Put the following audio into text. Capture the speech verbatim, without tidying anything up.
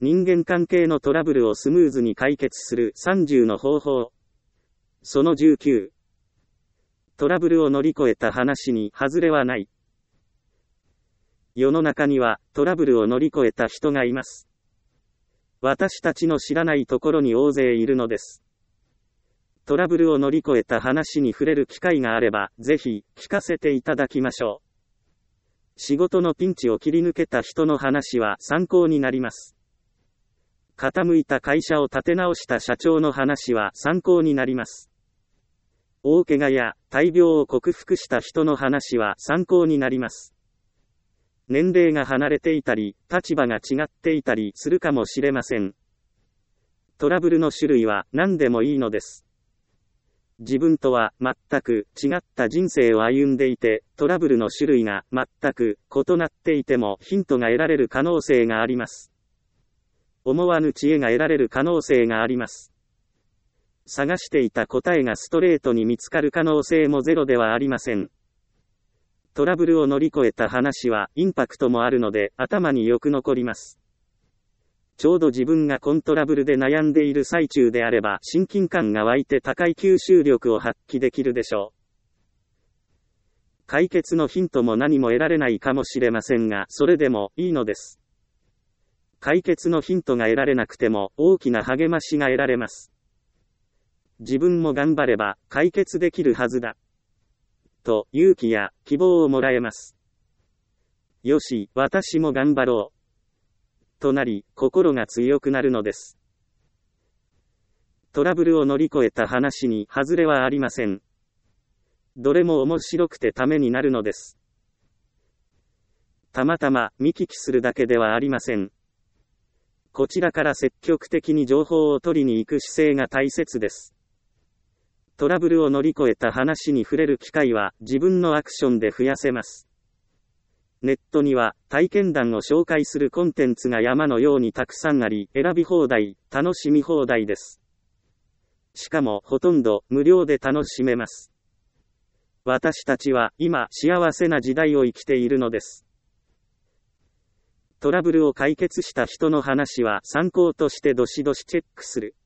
人間関係のトラブルをスムーズに解決するさんじゅうの方法。そのじゅうきゅう。トラブルを乗り越えた話に外れはない。世の中にはトラブルを乗り越えた人がいます。私たちの知らないところに大勢いるのです。トラブルを乗り越えた話に触れる機会があれば、ぜひ聞かせていただきましょう。仕事のピンチを切り抜けた人の話は参考になります。傾いた会社を立て直した社長の話は参考になります。大怪我や大病を克服した人の話は参考になります。年齢が離れていたり、立場が違っていたりするかもしれません。トラブルの種類は何でもいいのです。自分とは全く違った人生を歩んでいて、トラブルの種類が全く異なっていてもヒントが得られる可能性があります。思わぬ知恵が得られる可能性があります。探していた答えがストレートに見つかる可能性もゼロではありません。トラブルを乗り越えた話はインパクトもあるので頭によく残ります。ちょうど自分がコントラブルで悩んでいる最中であれば親近感が湧いて高い吸収力を発揮できるでしょう。解決のヒントも何も得られないかもしれませんが、それでもいいのです。解決のヒントが得られなくても大きな励ましが得られます。自分も頑張れば解決できるはずだ。と勇気や希望をもらえます。よし、私も頑張ろう。となり、心が強くなるのです。トラブルを乗り越えた話に外れはありません。どれも面白くてためになるのです。たまたま見聞きするだけではありません。こちらから積極的に情報を取りに行く姿勢が大切です。トラブルを乗り越えた話に触れる機会は自分のアクションで増やせます。ネットには体験談を紹介するコンテンツが山のようにたくさんあり、選び放題、楽しみ放題です。しかもほとんど無料で楽しめます。私たちは今幸せな時代を生きているのです。トラブルを解決した人の話は参考としてどしどしチェックする。